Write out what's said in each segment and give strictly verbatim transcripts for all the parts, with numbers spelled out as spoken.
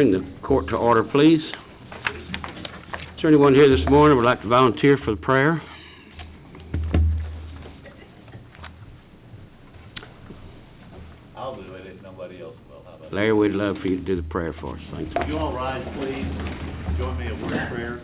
Bring the court to order, please. Is there anyone here this morning who would like to volunteer for the prayer? I'll do it if nobody else will. How about Larry, we'd love for you to do the prayer for us. Thank you. Would you all rise, please? Join me in word of prayer.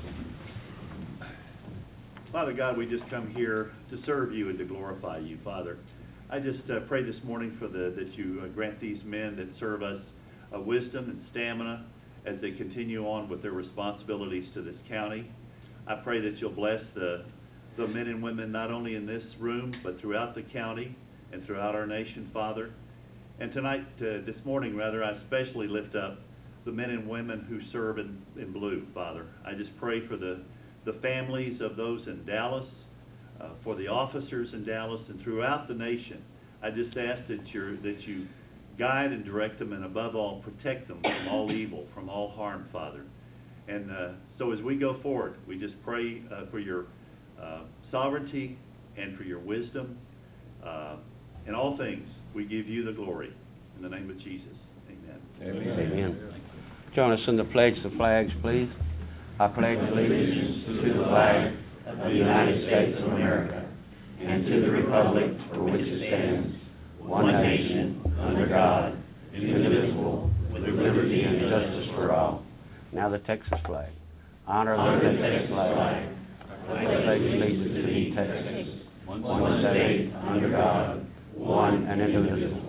Father God, we just come here to serve you and to glorify you, Father. I just uh, pray this morning for the that you uh, grant these men that serve us uh, wisdom and stamina as they continue on with their responsibilities to this county. I pray that you'll bless the, the men and women not only in this room, but throughout the county and throughout our nation, Father. And tonight, uh, this morning rather, I especially lift up the men and women who serve in, in blue, Father. I just pray for the, the families of those in Dallas, uh, for the officers in Dallas and throughout the nation. I just ask that, you're, that you guide and direct them, and above all, protect them from all evil, from all harm, Father. And uh, so as we go forward, we just pray uh, for your uh, sovereignty and for your wisdom. Uh, in all things, we give you the glory. In the name of Jesus, amen. Amen. Amen. Join us in the pledge of the flags, please. I pledge allegiance to the flag of the United States of America and to the republic for which it stands, one nation, under God, indivisible, with liberty and justice for all. Now the Texas flag. Honor the Texas flag. I pledge allegiance to thee, Texas, one state, under God, one and indivisible.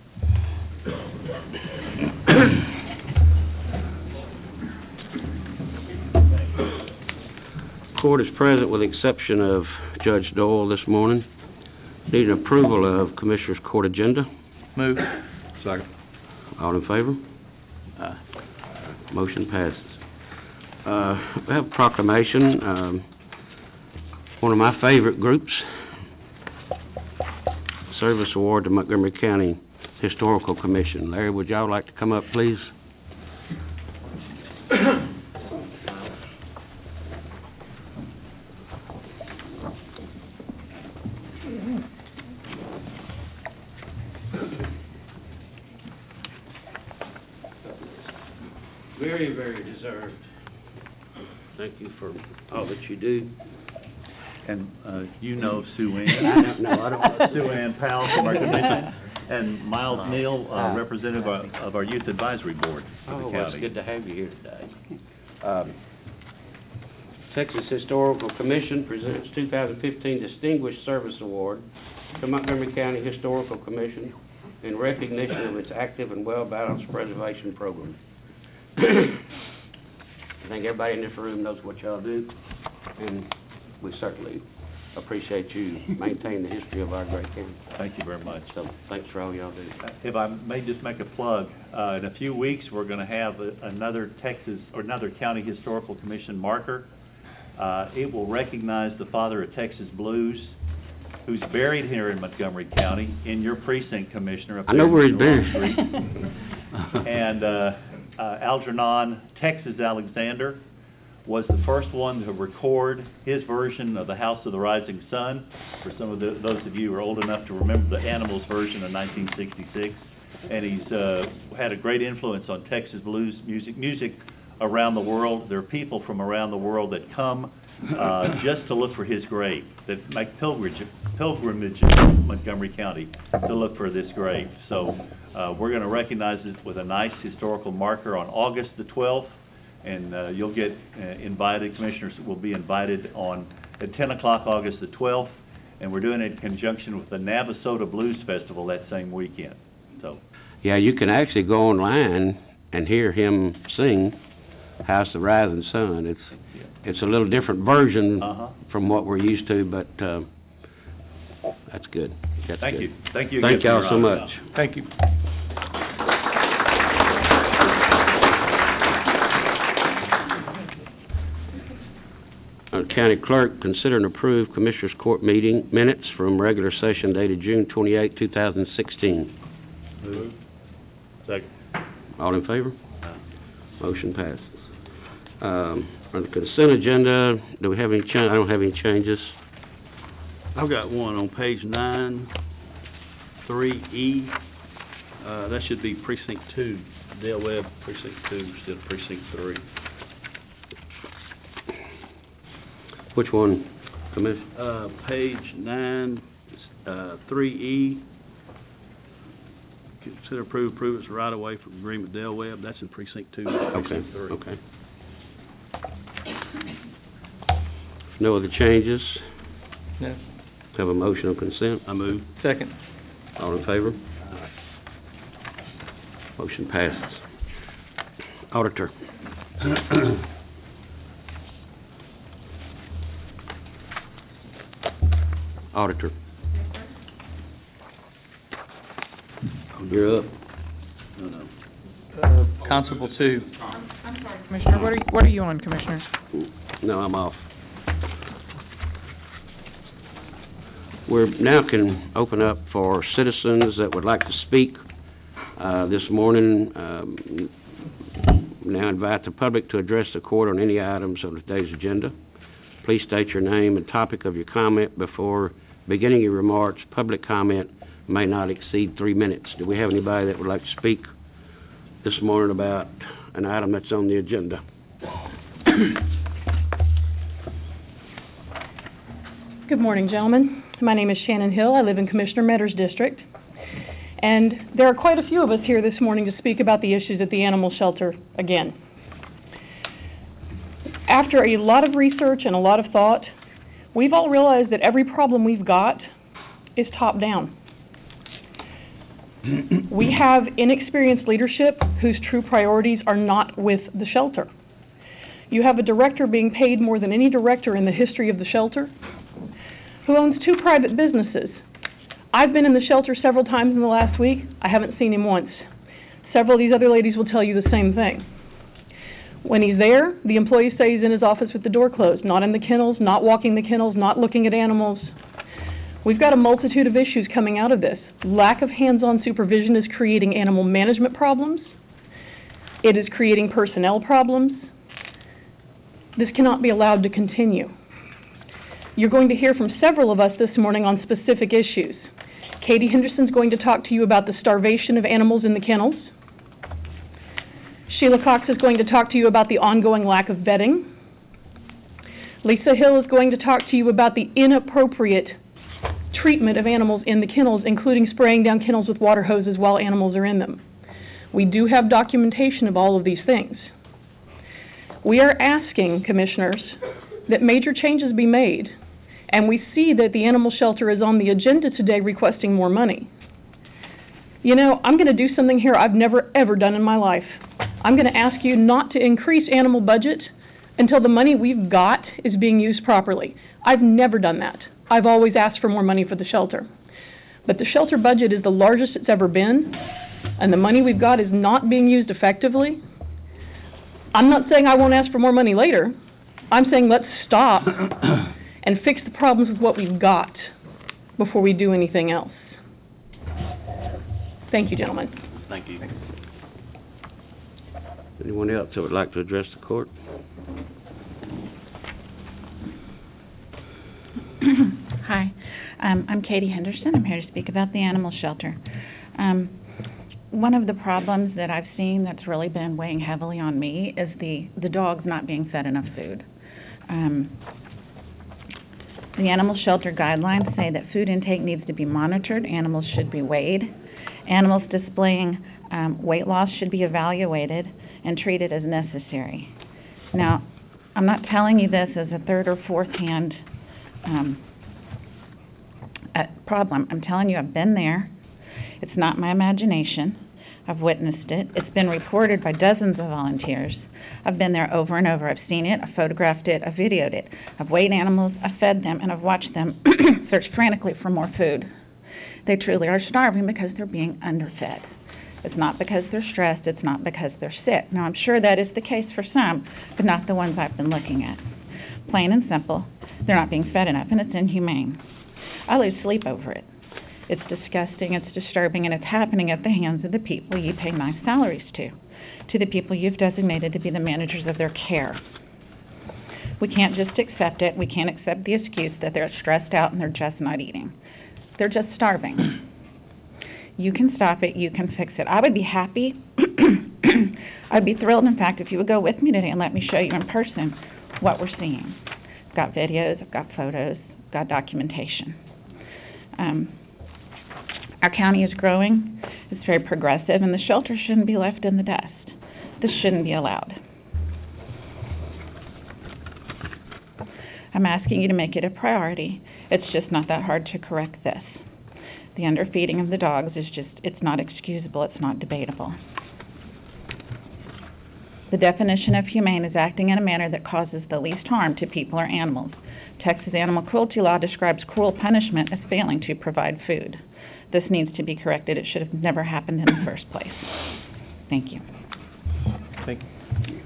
Court is present with the exception of Judge Doyle this morning. Need an approval of Commissioner's Court agenda. Move. Second. All in favor? Aye. Motion passes. Uh, we have a proclamation. Um, one of my favorite groups, Service Award to Montgomery County Historical Commission. Larry, would y'all like to come up, please? Very, very deserved. Thank you for all that you do. And uh, you know Sue Ann. I don't know. I don't know. Sue Ann Powell from our commission, and Miles Neal, uh, representative of our, of our Youth Advisory Board for Oh, the well, county. it's good to have you here today. Um, Texas Historical Commission presents two thousand fifteen Distinguished Service Award to Montgomery County Historical Commission in recognition of its active and well-balanced preservation program. I think everybody in this room knows what y'all do, and we certainly appreciate you maintaining the history of our great county. Thank you very much. So thanks for all y'all do. If I may just make a plug, uh, in a few weeks, we're going to have a, another Texas, or another County Historical Commission marker. Uh, it will recognize the father of Texas blues, who's buried here in Montgomery County, in your precinct, Commissioner. Up I know there where in he's Long buried. Street. And uh, uh, Algernon Texas Alexander was the first one to record his version of the House of the Rising Sun. For some of the, those of you who are old enough to remember the Animals version of nineteen sixty-six. And he's uh, had a great influence on Texas blues music, music around the world. There are people from around the world that come uh, just to look for his grave, that make pilgrimage, pilgrimage to Montgomery County to look for this grave. So uh, we're going to recognize it with a nice historical marker on August the twelfth. And uh, you'll get uh, invited, commissioners will be invited on at ten o'clock August the twelfth, and we're doing it in conjunction with the Navasota Blues Festival that same weekend. So, Yeah, you can actually go online and hear him sing House of the Rising Sun. It's it's a little different version uh-huh. from what we're used to, but uh, that's good. That's Thank good. you. Thank you. Thank again for y'all so your much. honor. Thank you. Uh, County Clerk, consider and approve Commissioners Court meeting minutes from regular session dated June twenty-eighth, two thousand sixteen. Move. Second. All in favor? Motion passes. Um, on the consent agenda, do we have any cha- I don't have any changes. I've got one on page nine, three E. Uh, that should be precinct two, Dale Webb, precinct two, instead of precinct three. Which one, Commissioner? Uh, page nine, uh, three E. Consider approve, approve its right of way for agreement with Dale Webb. That's in precinct two, Okay, precinct three. okay. No other changes? No. Have a motion of consent? I move. Second. All in favor? Motion passes. Auditor. Auditor. You're up. No, no. Uh, Constable two. I'm, I'm sorry, Commissioner, what are you, what are you on, Commissioner? No, I'm off. We now can open up for citizens that would like to speak uh, this morning. Um, now invite the public to address the court on any items on today's agenda. Please state your name and topic of your comment before beginning your remarks. Public comment may not exceed three minutes. Do we have anybody that would like to speak this morning about an item that's on the agenda? Good morning, gentlemen. My name is Shannon Hill. I live in Commissioner Metter's district. And there are quite a few of us here this morning to speak about the issues at the animal shelter again. After a lot of research and a lot of thought, we've all realized that every problem we've got is top-down. We have inexperienced leadership whose true priorities are not with the shelter. You have a director being paid more than any director in the history of the shelter, who owns two private businesses. I've been in the shelter several times in the last week. I haven't seen him once. Several of these other ladies will tell you the same thing. When he's there, the employees say he's in his office with the door closed, not in the kennels, not walking the kennels, not looking at animals. We've got a multitude of issues coming out of this. Lack of hands-on supervision is creating animal management problems. It is creating personnel problems. This cannot be allowed to continue. You're going to hear from several of us this morning on specific issues. Katie Henderson's going to talk to you about the starvation of animals in the kennels. Sheila Cox is going to talk to you about the ongoing lack of vetting. Lisa Hill is going to talk to you about the inappropriate treatment of animals in the kennels, including spraying down kennels with water hoses while animals are in them. We do have documentation of all of these things. We are asking, Commissioners, that major changes be made, and we see that the animal shelter is on the agenda today requesting more money. You know, I'm going to do something here I've never, ever done in my life. I'm going to ask you not to increase animal budget until the money we've got is being used properly. I've never done that. I've always asked for more money for the shelter. But the shelter budget is the largest it's ever been, and the money we've got is not being used effectively. I'm not saying I won't ask for more money later. I'm saying let's stop and fix the problems with what we've got before we do anything else. Thank you, gentlemen. Thank you. Anyone else that would like to address the court? Hi, um, I'm Katie Henderson. I'm here to speak about the animal shelter. Um, one of the problems that I've seen that's really been weighing heavily on me is the, the dogs not being fed enough food. Um, the animal shelter guidelines say that food intake needs to be monitored, animals should be weighed, animals displaying um, weight loss should be evaluated and treated as necessary. Now, I'm not telling you this as a third or fourth hand um, uh, problem. I'm telling you I've been there. It's not my imagination. I've witnessed it. It's been reported by dozens of volunteers. I've been there over and over. I've seen it, I've photographed it, I've videoed it. I've weighed animals, I've fed them, and I've watched them search frantically for more food. They truly are starving because they're being underfed. It's not because they're stressed, it's not because they're sick. Now, I'm sure that is the case for some, but not the ones I've been looking at. Plain and simple, they're not being fed enough, and it's inhumane. I lose sleep over it. It's disgusting, it's disturbing, and it's happening at the hands of the people you pay nice salaries to, to the people you've designated to be the managers of their care. We can't just accept it. We can't accept the excuse that they're stressed out and they're just not eating. They're just starving. You can stop it. You can fix it. I would be happy. I'd be thrilled, in fact, if you would go with me today and let me show you in person what we're seeing. I've got videos. I've got photos. I've got documentation. Um, our county is growing. It's very progressive, and the shelter shouldn't be left in the dust. This shouldn't be allowed. I'm asking you to make it a priority. It's just not that hard to correct this. The underfeeding of the dogs is just, it's not excusable, it's not debatable. The definition of humane is acting in a manner that causes the least harm to people or animals. Texas animal cruelty law describes cruel punishment as failing to provide food. This needs to be corrected. It should have never happened in the first place. Thank you. Thank you.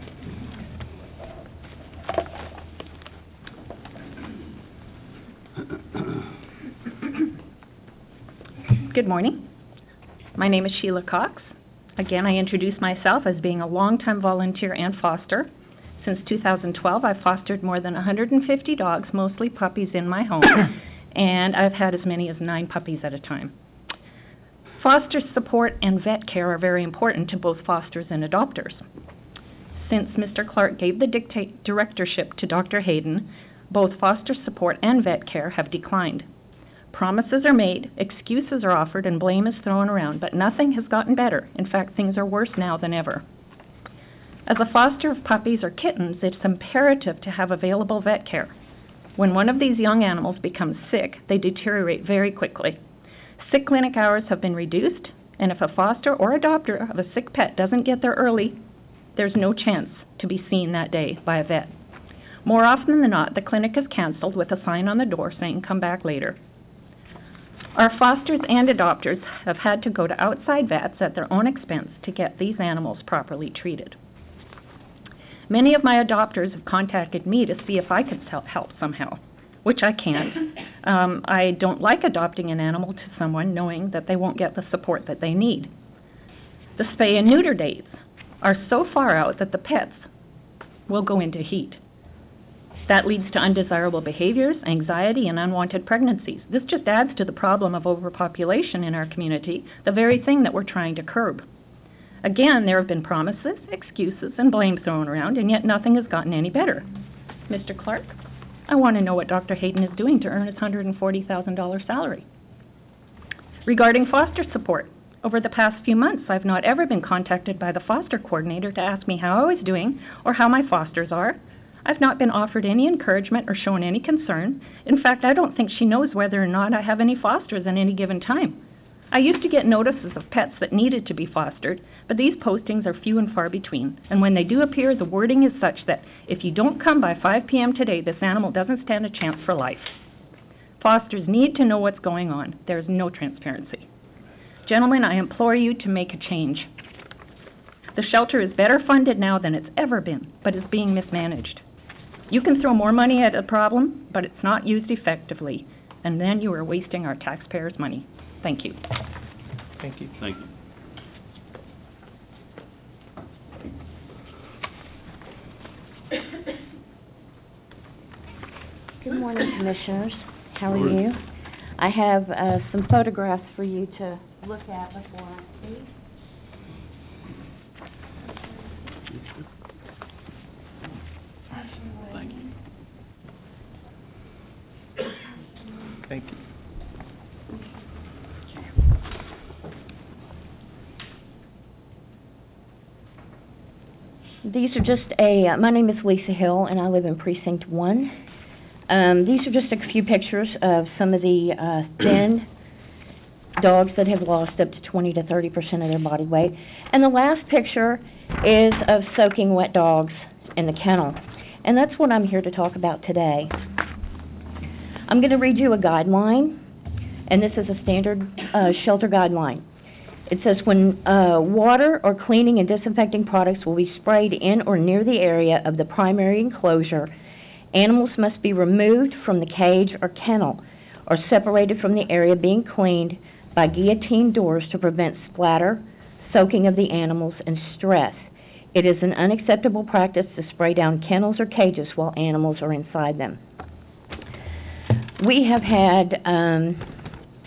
Good morning. My name is Sheila Cox. Again, I introduce myself as being a longtime volunteer and foster. Since two thousand twelve, I've fostered more than one hundred fifty dogs, mostly puppies, in my home, and I've had as many as nine puppies at a time. Foster support and vet care are very important to both fosters and adopters. Since Mister Clark gave the dictate directorship to Doctor Hayden, both foster support and vet care have declined. Promises are made, excuses are offered, and blame is thrown around, but nothing has gotten better. In fact, things are worse now than ever. As a foster of puppies or kittens, it's imperative to have available vet care. When one of these young animals becomes sick, they deteriorate very quickly. Sick clinic hours have been reduced, and if a foster or adopter of a sick pet doesn't get there early, there's no chance to be seen that day by a vet. More often than not, the clinic is canceled with a sign on the door saying, "Come back later." Our fosters and adopters have had to go to outside vets at their own expense to get these animals properly treated. Many of my adopters have contacted me to see if I could help somehow, which I can't. Um, I don't like adopting an animal to someone knowing that they won't get the support that they need. The spay and neuter dates are so far out that the pets will go into heat. That leads to undesirable behaviors, anxiety, and unwanted pregnancies. This just adds to the problem of overpopulation in our community, the very thing that we're trying to curb. Again, there have been promises, excuses, and blame thrown around, and yet nothing has gotten any better. Mister Clark, I want to know what Doctor Hayden is doing to earn his one hundred forty thousand dollars salary. Regarding foster support, over the past few months, I've not ever been contacted by the foster coordinator to ask me how I was doing or how my fosters are. I've not been offered any encouragement or shown any concern. In fact, I don't think she knows whether or not I have any fosters at any given time. I used to get notices of pets that needed to be fostered, but these postings are few and far between. And when they do appear, the wording is such that if you don't come by five p.m. today, this animal doesn't stand a chance for life. Fosters need to know what's going on. There is no transparency. Gentlemen, I implore you to make a change. The shelter is better funded now than it's ever been, but is being mismanaged. You can throw more money at a problem, but it's not used effectively, and then you are wasting our taxpayers' money. Thank you. Thank you. Thank you. Good morning, Commissioners. How are Morning. you? I have uh, some photographs for you to look at before I speak. Thank you. Thank you. These are just a, uh, my name is Lisa Hill, and I live in Precinct one. Um, these are just a few pictures of some of the uh, thin dogs that have lost up to twenty to thirty percent of their body weight. And the last picture is of soaking wet dogs in the kennel. And that's what I'm here to talk about today. I'm going to read you a guideline, and this is a standard uh, shelter guideline. It says when uh, water or cleaning and disinfecting products will be sprayed in or near the area of the primary enclosure, animals must be removed from the cage or kennel or separated from the area being cleaned by guillotine doors to prevent splatter, soaking of the animals, and stress. It is an unacceptable practice to spray down kennels or cages while animals are inside them. We have had um,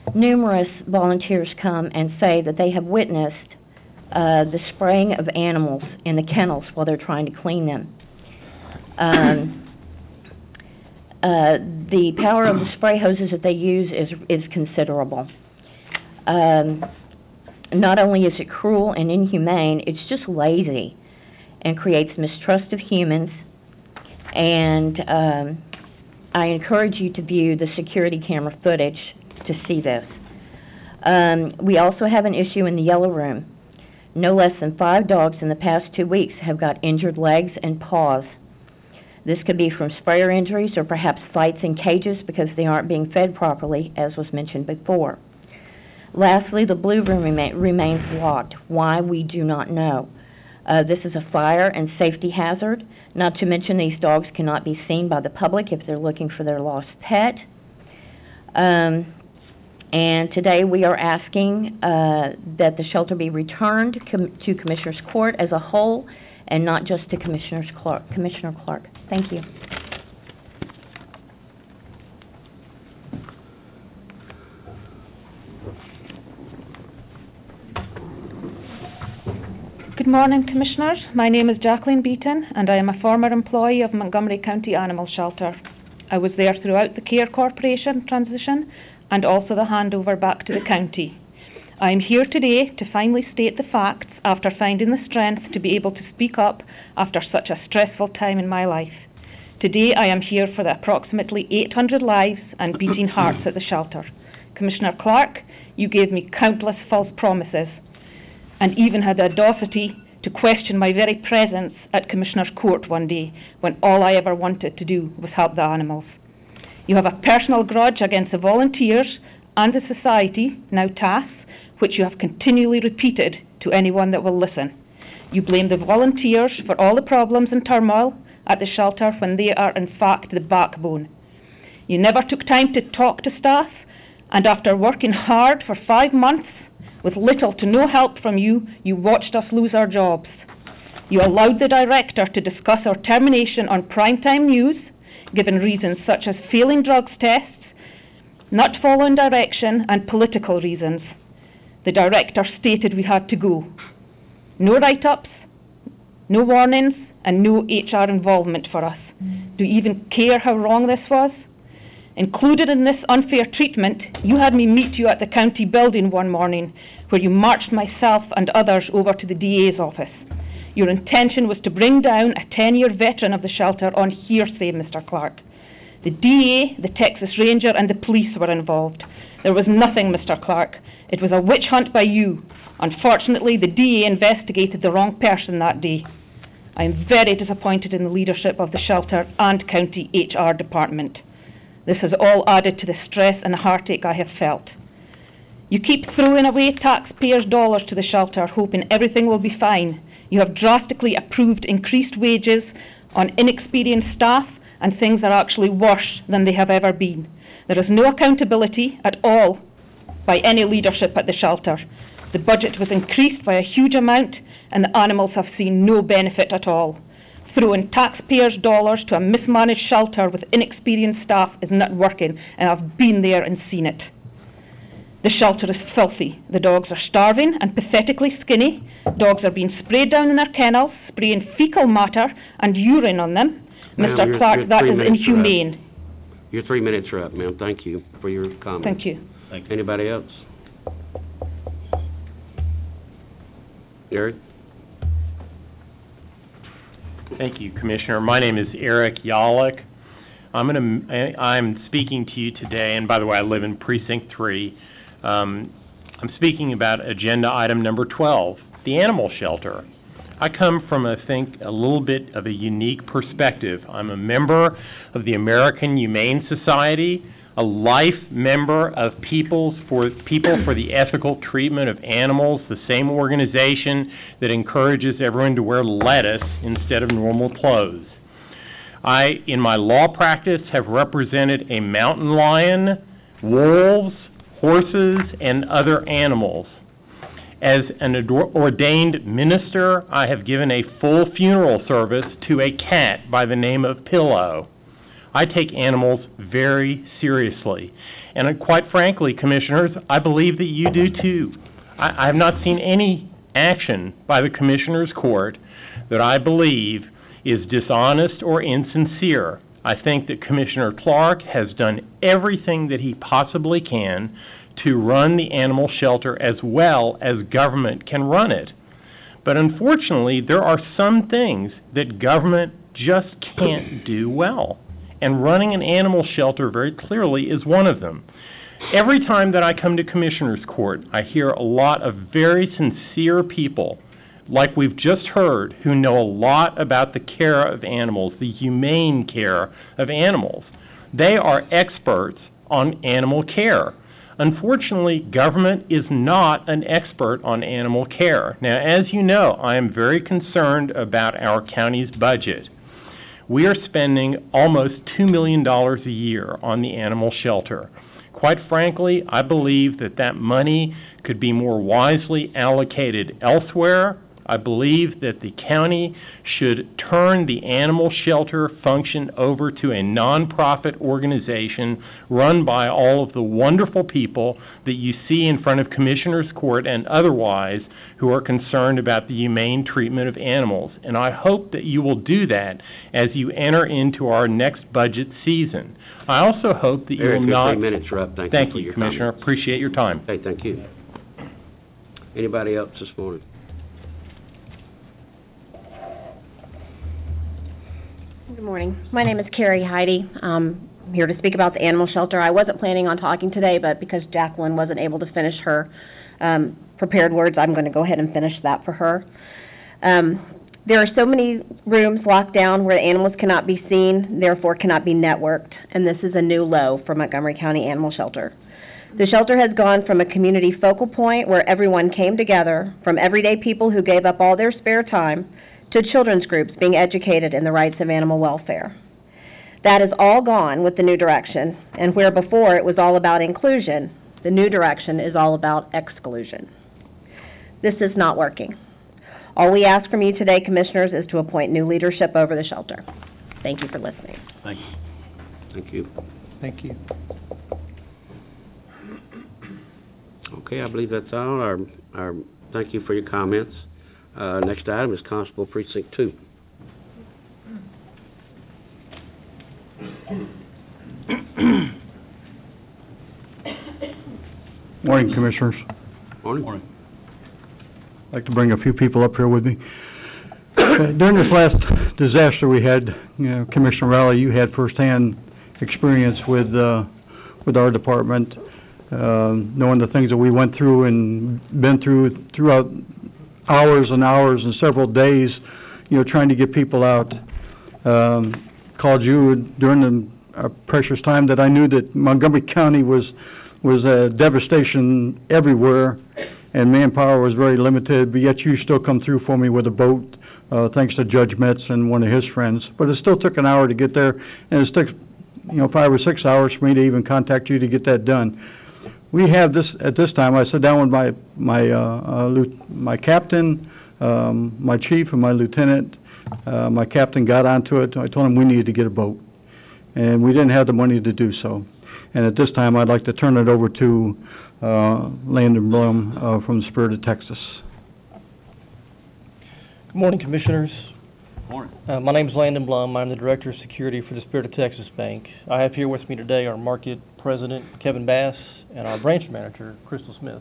numerous volunteers come and say that they have witnessed uh, the spraying of animals in the kennels while they're trying to clean them. Um, uh, the power of the spray hoses that they use is is considerable. Um, not only is it cruel and inhumane, it's just lazy and creates mistrust of humans. And um, I encourage you to view the security camera footage to see this. Um, we also have an issue in the yellow room. No less than five dogs in the past two weeks have got injured legs and paws. This could be from sprayer injuries or perhaps fights in cages because they aren't being fed properly, as was mentioned before. Lastly, the blue room rema- remains locked. Why, we do not know. Uh, this is a fire and safety hazard, not to mention these dogs cannot be seen by the public if they're looking for their lost pet. Um, and today we are asking uh, that the shelter be returned com- to Commissioner's Court as a whole and not just to Commissioner's Clark, Commissioner Clark. Thank you. Good morning, Commissioners. My name is Jacqueline Beaton, and I am a former employee of Montgomery County Animal Shelter. I was there throughout the Care Corporation transition and also the handover back to the county. I am here today to finally state the facts after finding the strength to be able to speak up after such a stressful time in my life. Today I am here for the approximately eight hundred lives and beating hearts at the shelter. Commissioner Clark, you gave me countless false promises and even had the audacity to question my very presence at Commissioner's Court one day when all I ever wanted to do was help the animals. You have a personal grudge against the volunteers and the society, now T A S, which you have continually repeated to anyone that will listen. You blame the volunteers for all the problems and turmoil at the shelter when they are in fact the backbone. You never took time to talk to staff, and after working hard for five months with little to no help from you, you watched us lose our jobs. You allowed the director to discuss our termination on primetime news, given reasons such as failing drugs tests, not following direction, and political reasons. The director stated we had to go. No write-ups, no warnings, and no H R involvement for us. Do you even care how wrong this was? Included in this unfair treatment, you had me meet you at the county building one morning, where you marched myself and others over to the D A's office. Your intention was to bring down a ten-year veteran of the shelter on hearsay, Mister Clark. The D A, the Texas Ranger, and the police were involved. There was nothing, Mister Clark. It was a witch hunt by you. Unfortunately, the D A investigated the wrong person that day. I am very disappointed in the leadership of the shelter and county H R department. This has all added to the stress and heartache I have felt. You keep throwing away taxpayers' dollars to the shelter, hoping everything will be fine. You have drastically approved increased wages on inexperienced staff, and things are actually worse than they have ever been. There is no accountability at all by any leadership at the shelter. The budget was increased by a huge amount, and the animals have seen no benefit at all. Throwing taxpayers' dollars to a mismanaged shelter with inexperienced staff is not working, and I've been there and seen it. The shelter is filthy. The dogs are starving and pathetically skinny. Dogs are being sprayed down in their kennels, spraying fecal matter and urine on them. Ma'am, Mister you're- Clark, you're that three is minutes are up. inhumane. Your three minutes are up, ma'am. Thank you for your comments. Thank you. Thank you. Anybody else? Eric? Thank you, Commissioner. My name is Eric Yalik. I'm going to, I'm speaking to you today, and by the way, I live in Precinct three. Um, I'm speaking about agenda item number twelve, the animal shelter. I come from, I think, a little bit of a unique perspective. I'm a member of the American Humane Society, a life member of Peoples for People for the Ethical Treatment of Animals, the same organization that encourages everyone to wear lettuce instead of normal clothes. I, in my law practice, have represented a mountain lion, wolves, horses, and other animals. As an ordained minister, I have given a full funeral service to a cat by the name of Pillow. I take animals very seriously. And uh, quite frankly, Commissioners, I believe that you do too. I, I have not seen any action by the Commissioners Court that I believe is dishonest or insincere. I think that Commissioner Clark has done everything that he possibly can to run the animal shelter as well as government can run it. But unfortunately, there are some things that government just can't do well. And running an animal shelter very clearly is one of them. Every time that I come to Commissioners Court, I hear a lot of very sincere people, like we've just heard, who know a lot about the care of animals, the humane care of animals. They are experts on animal care. Unfortunately, government is not an expert on animal care. Now, as you know, I am very concerned about our county's budget. We are spending almost two million dollars a year on the animal shelter. Quite frankly, I believe that that money could be more wisely allocated elsewhere. I believe that the county should turn the animal shelter function over to a nonprofit organization run by all of the wonderful people that you see in front of Commissioners Court and otherwise who are concerned about the humane treatment of animals. And I hope that you will do that as you enter into our next budget season. I also hope that you Eric, will your not... three minutes are up. Thank, Thank you for you, your Commissioner. comments. Appreciate your time. Okay, thank you. Anybody else this morning? Good morning. My name is Carrie Heidi. Um, I'm here to speak about the animal shelter. I wasn't planning on talking today, but because Jacqueline wasn't able to finish her um, prepared words, I'm going to go ahead and finish that for her. Um, there are so many rooms locked down where animals cannot be seen, therefore cannot be networked, and this is a new low for Montgomery County Animal Shelter. The shelter has gone from a community focal point where everyone came together, from everyday people who gave up all their spare time, to children's groups being educated in the rights of animal welfare. That is all gone with the new direction, and where before it was all about inclusion, the new direction is all about exclusion. This is not working. All we ask from you today, Commissioners, is to appoint new leadership over the shelter. Thank you for listening. Thank you. Thank you. Thank you. Okay, I believe that's all. Our, our, thank you for your comments. Uh, next item is Constable Precinct Two. Morning, Commissioners. Morning. Morning. I'd like to bring a few people up here with me. Uh, during this last disaster we had, you know, Commissioner Rowley, you had firsthand experience with uh, with our department, uh, knowing the things that we went through and been through throughout hours and hours and several days, you know, trying to get people out. Um, called you during the uh, precious time that I knew that Montgomery County was was a devastation everywhere, and manpower was very limited, but yet you still come through for me with a boat, uh, thanks to Judge Metz and one of his friends. But it still took an hour to get there, and it took, you know, five or six hours for me to even contact you to get that done. We have this, at this time, I sat down with my, my, uh, uh, my captain, um, my chief, and my lieutenant. Uh, my captain got onto it. I told him we needed to get a boat, and we didn't have the money to do so. And at this time, I'd like to turn it over to uh, Landon Blum uh, from the Spirit of Texas. Good morning, Commissioners. Morning. Uh, my name is Landon Blum. I'm the Director of Security for the Spirit of Texas Bank. I have here with me today our Market President, Kevin Bass, and our Branch Manager, Crystal Smith.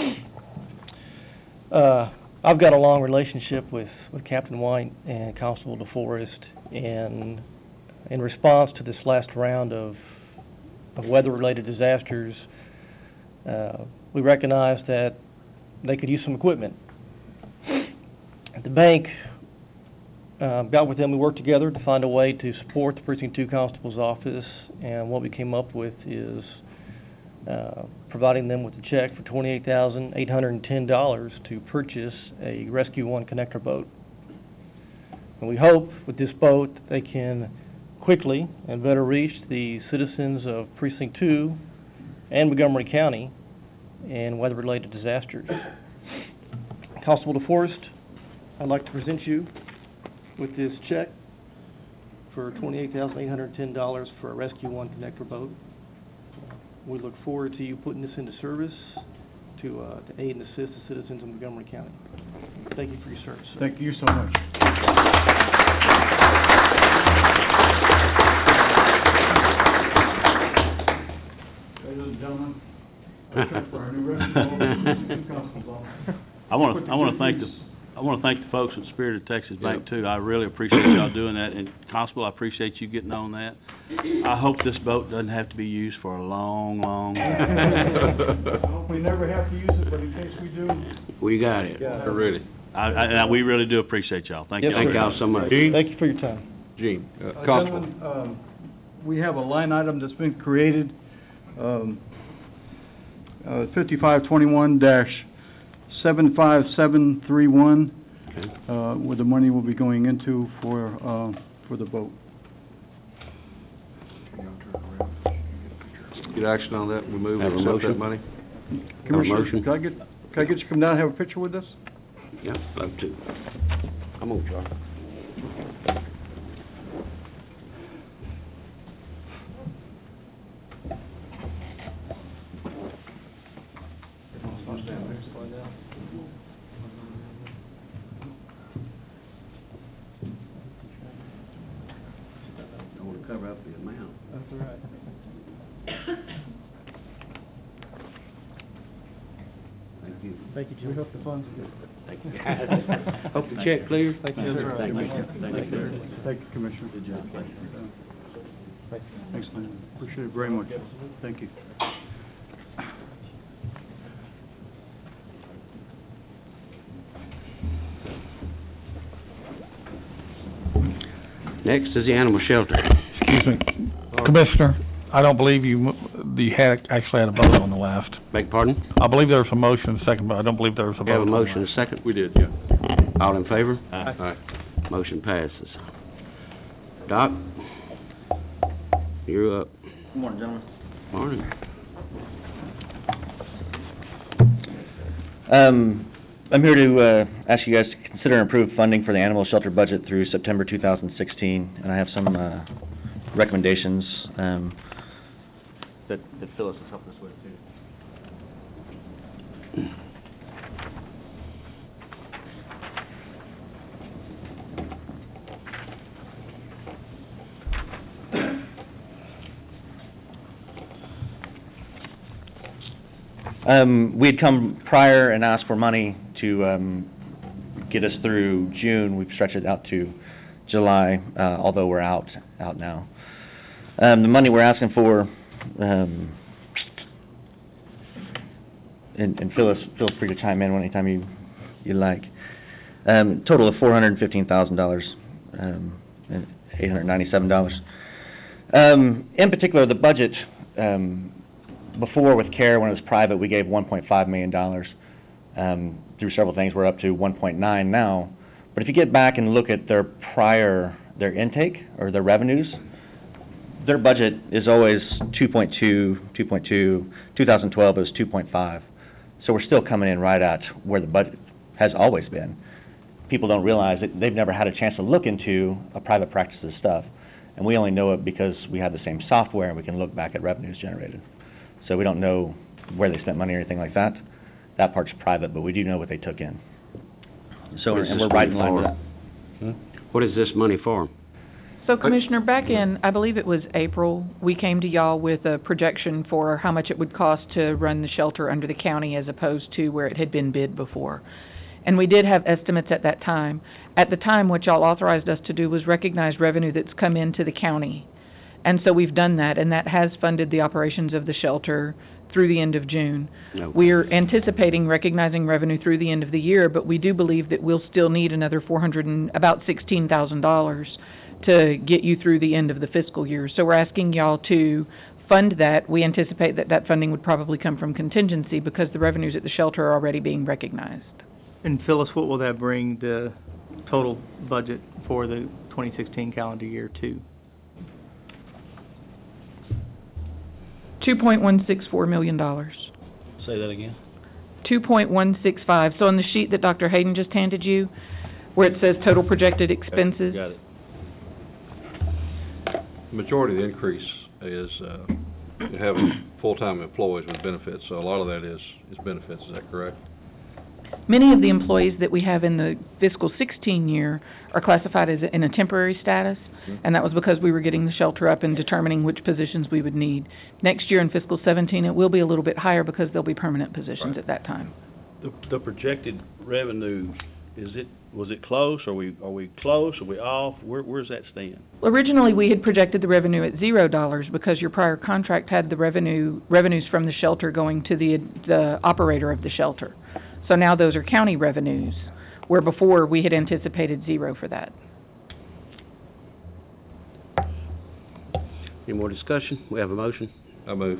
Uh, I've got a long relationship with, with Captain White and Constable DeForest, and in response to this last round of, of weather-related disasters, uh, we recognized that they could use some equipment. At the bank, uh, got with them, we worked together to find a way to support the Precinct two Constable's office, and what we came up with is uh, providing them with a check for twenty-eight thousand eight hundred ten dollars to purchase a Rescue One connector boat. And we hope with this boat that they can quickly and better reach the citizens of Precinct two and Montgomery County in weather-related disasters. Constable DeForest, I'd like to present you with this check for twenty-eight thousand eight hundred ten dollars for a Rescue One connector boat. We look forward to you putting this into service to, uh, to aid and assist the citizens of Montgomery County. Thank you for your service. sir. Thank you so much. Ladies and gentlemen, I check for our new rescue constable's office. I want to, I want to thank the, I want to thank the folks at Spirit of Texas Bank too. I really appreciate y'all doing that, and Constable, I appreciate you getting on that. I hope this boat doesn't have to be used for a long, long time. I hope we never have to use it, but in case we do. We got it. Really. I, I, and we really do appreciate y'all. Thank Yes, y'all. Thank very y'all much. so much. Thank you for your time. Gene, uh, Uh, Constable. Gentlemen, um, we have a line item that's been created, um, uh, fifty-five twenty-one dash seven five seven three one, Okay. uh, where the money will be going into for, uh, for the boat. Get action on that, we move Have a and accept that motion? money? Commissioner, motion? can I get, can I get you to come down and have a picture with us? Yeah, love to. Come on, Charlie. I want to cover up the amount. That's all right. Thank you. Thank you, Jim. We hope the funds are good. Thank you, guys. Hope the check clears. Thank you, sir. Thank you. Thank you. Thank you, Commissioner. Good job. Thanks, Lynn. Appreciate it very much. Thank you. Next is the animal shelter. Excuse me, Commissioner, I don't believe you, mo- you had, actually had a vote on the last. Beg pardon? I believe there was a motion and a second, but I don't believe there was a We vote. have a on the motion, last. a second? We did, yeah. All in favor? Aye. Aye. Motion passes. Doc? You're up. Good morning, gentlemen. Morning. Um, I'm here to uh, ask you guys to consider and approve funding for the animal shelter budget through September two thousand sixteen, and I have some uh, recommendations um, that that Phyllis has helped us with, too. Um, we had come prior and asked for money to um, get us through June. We've stretched it out to July, uh, although we're out out now. Um, the money we're asking for, um, and, and Phyllis, feel free to chime in anytime you you like. Um, total of four hundred fifteen thousand dollars, um, and eight hundred ninety-seven dollars. Um, in particular, the budget. Um, Before with CARE, when it was private, we gave one point five million dollars. Um, through several things, we're up to one point nine now. But if you get back and look at their prior, their intake or their revenues, their budget is always two point two, two point two. two thousand twelve it was two point five. So we're still coming in right at where the budget has always been. People don't realize that they've never had a chance to look into a private practice's stuff. And we only know it because we have the same software and we can look back at revenues generated. So we don't know where they spent money or anything like that. That part's private, but we do know what they took in. So, What is and this we're right in money line with for? that. Hmm? What is this money for? So Commissioner, back in, I believe it was April, we came to y'all with a projection for how much it would cost to run the shelter under the county as opposed to where it had been bid before. And we did have estimates at that time. At the time, what y'all authorized us to do was recognize revenue that's come into the county. And so we've done that, and that has funded the operations of the shelter through the end of June. No. We're anticipating recognizing revenue through the end of the year, but we do believe that we'll still need another four hundred and about sixteen thousand dollars to get you through the end of the fiscal year. So we're asking y'all to fund that. We anticipate that that funding would probably come from contingency because the revenues at the shelter are already being recognized. And Phyllis, what will that bring the total budget for the twenty sixteen calendar year to? two point one six four million dollars. Say that again. two point one six five. So on the sheet that Doctor Hayden just handed you, where it says total projected expenses, Got it. majority of the increase is, uh, having full-time employees with benefits, so a lot of that is, is benefits, is that correct? Many of the employees that we have in the fiscal sixteen year are classified as in a temporary status, and that was because we were getting the shelter up and determining which positions we would need. Next year in fiscal seventeen, it will be a little bit higher because there'll be permanent positions Right. at that time. The, the projected revenue, is it, was it close? Are we, are we close? Are we off? Where, where's that stand? Originally, we had projected the revenue at zero dollars because your prior contract had the revenue, revenues from the shelter going to the, the operator of the shelter. So now those are county revenues, where before we had anticipated zero for that. Any more discussion? We have a motion. I move.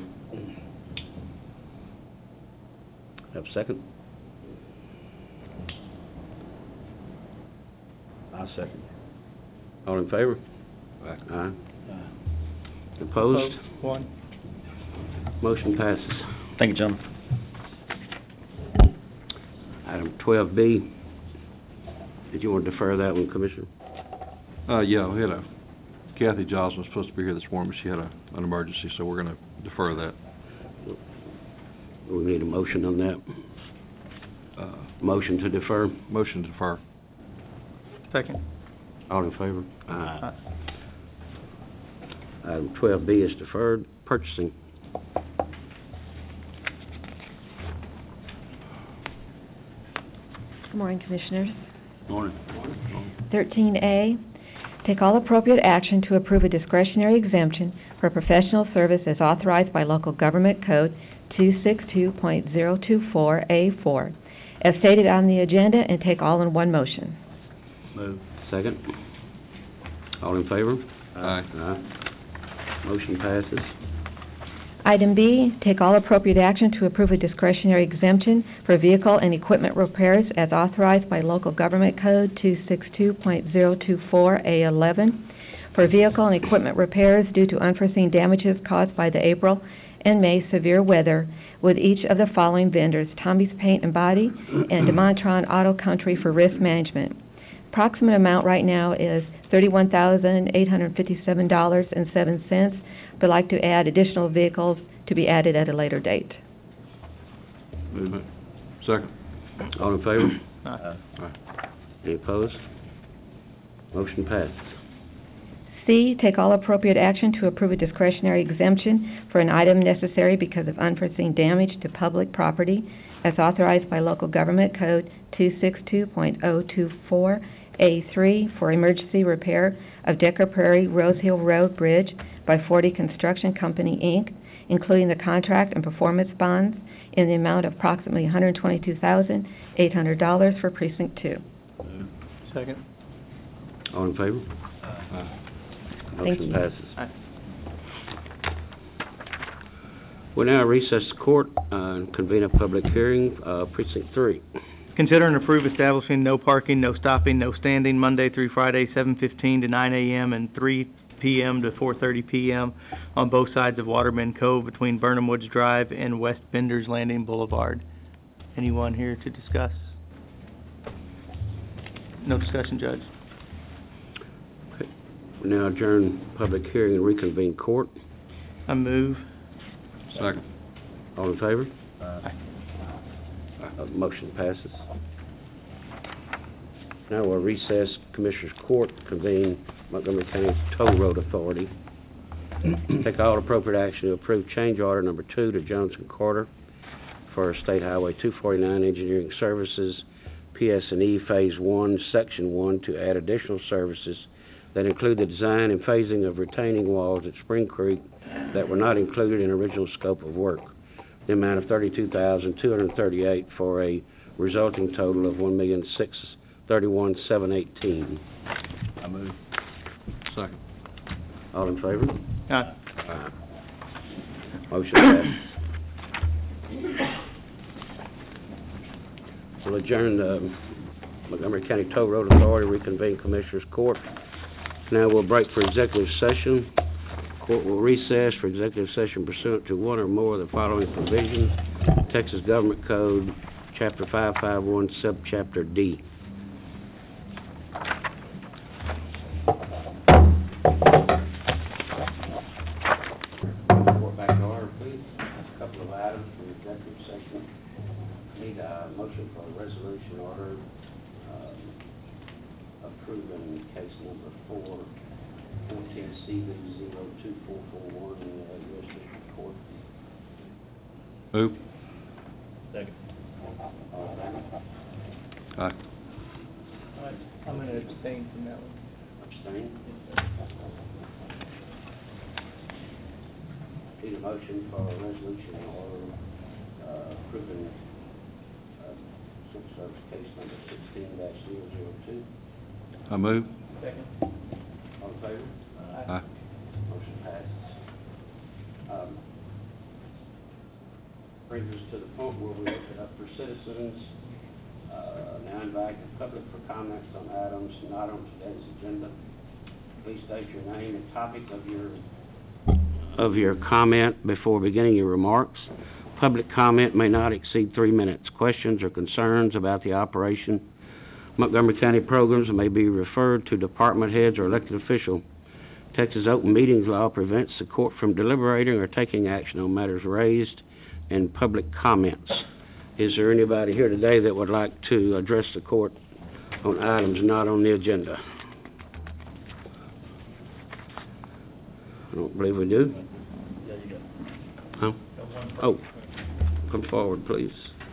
Have a second? I second. All in favor? Aye. Aye. Opposed? One. Motion passes. Thank you, John. Item twelve B, did you want to defer that one, Commissioner? Uh, yeah, we had a, Kathy Johnson was supposed to be here this morning, but she had a, an emergency, so we're gonna defer that. We need a motion on that. Uh, Motion to defer. motion to defer. Second. All in favor? Aye. Item twelve B is deferred. Purchasing. Good morning, Commissioners. Morning. Thirteen A, take all appropriate action to approve a discretionary exemption for professional service as authorized by Local Government Code two sixty-two point zero two four A four, as stated on the agenda, and take all in one motion. Move. Second. All in favor? Aye. Aye. Motion passes. Item B, take all appropriate action to approve a discretionary exemption for vehicle and equipment repairs as authorized by Local Government Code two sixty-two point zero two four A eleven for vehicle and equipment repairs due to unforeseen damages caused by the April and May severe weather with each of the following vendors: Tommy's Paint and Body and DeMontron Auto Country for risk management. Approximate amount right now is thirty-one thousand eight hundred fifty-seven dollars and seven cents. But like to add additional vehicles to be added at a later date. Move it. Second. All in favor? Aye. Aye. Any opposed? Motion passes. C, take all appropriate action to approve a discretionary exemption for an item necessary because of unforeseen damage to public property as authorized by Local Government Code two sixty-two point zero two four A three for emergency repair of Decker Prairie Rose Hill Road Bridge by forty Construction Company, Incorporated, including the contract and performance bonds in the amount of approximately one hundred twenty-two thousand eight hundred dollars for Precinct two. Move. Second. All in favor? Aye. Thank Motion you. passes. Aye. We now recess the court uh, and convene a public hearing, uh, Precinct three. Consider and approve establishing no parking, no stopping, no standing Monday through Friday, seven fifteen to nine A M and three P M to four thirty P M on both sides of Waterman Cove between Burnham Woods Drive and West Benders Landing Boulevard. Anyone here to discuss? No discussion, Judge. We now adjourn public hearing and reconvene court. I move. Second. All in favor? Aye. Uh, motion passes. Now we'll recess Commissioners Court, convene Montgomery County Toll Road Authority. Take all appropriate action to approve change order number two to Jones and Carter for State Highway two forty-nine Engineering Services, P S and E Phase One, Section One, to add additional services that include the design and phasing of retaining walls at Spring Creek that were not included in original scope of work. The amount of thirty-two thousand two hundred thirty-eight for a resulting total of one million six thirty-one seven eighteen. I move. Second. All in favor? Aye. Aye. Motion passes. We'll adjourn the Montgomery County Toll Road Authority, reconvene Commissioners Court. Now we'll break for executive session. Court will recess for executive session pursuant to one or more of the following provisions: Texas Government Code, Chapter five fifty-one, Subchapter D. order um, approving case number four, fourteen C B zero two four four one in the U S District Court. Move. Second. All in favor? Aye. I'm going to abstain from that one. Abstain? Need a motion for a resolution or uh, approving uh, civil service case number sixteen dash zero zero two. I move. Second. All in favor? Aye. Motion passes. Um, Brings us to the point where we open up for citizens. Uh, Now invite the public for comments on items not on today's agenda. Please state your name and topic of your of your comment before beginning your remarks. Public comment may not exceed three minutes. Questions or concerns about the operation Montgomery County programs may be referred to department heads or elected official. Texas Open Meetings Law prevents the court from deliberating or taking action on matters raised in public comments. Is there anybody here today that would like to address the court on items not on the agenda? I don't believe we do. Huh? Oh, come forward, please.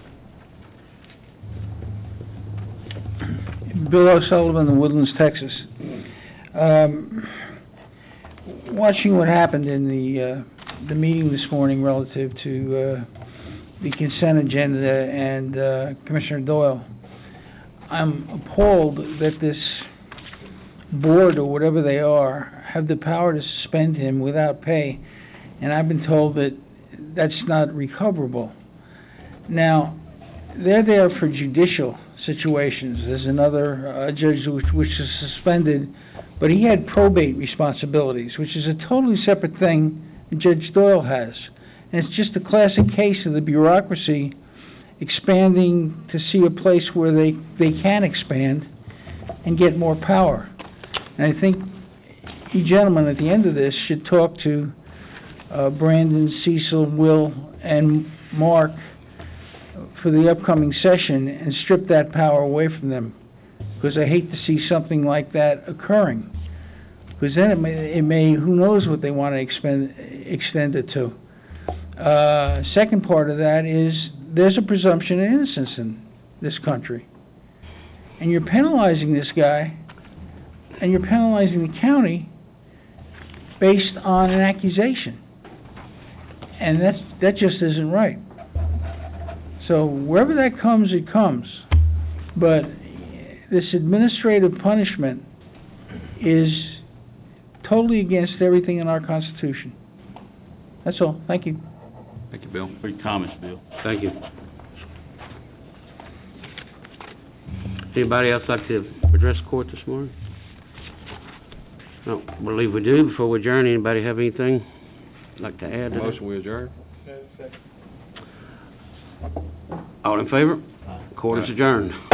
Bill O'Sullivan in Woodlands, Texas. Um, watching what happened in the uh, the meeting this morning relative to uh, the consent agenda and uh, Commissioner Doyle, I'm appalled that this board or whatever they are have the power to suspend him without pay, and I've been told that that's not recoverable. Now, they're there for judicial situations. There's another uh, judge which, which is suspended, but he had probate responsibilities, which is a totally separate thing that Judge Doyle has. And it's just a classic case of the bureaucracy expanding to see a place where they, they can expand and get more power. And I think you gentlemen at the end of this should talk to uh, Brandon, Cecil, Will, and Mark for the upcoming session and strip that power away from them, because I hate to see something like that occurring. Because then it may, it may, who knows what they want to expend, extend it to. Uh, second part of that is there's a presumption of innocence in this country. And you're penalizing this guy, and you're penalizing the county based on an accusation. And that's, that just isn't right. So wherever that comes, it comes. But this administrative punishment is totally against everything in our Constitution. That's all. Thank you. Thank you, Bill. Great comments, Bill. Thank you. Anybody else like to address the court this morning? No, believe we do. Before we adjourn, anybody have anything like to add to that? Motion we adjourn. All in favor? Court is adjourned.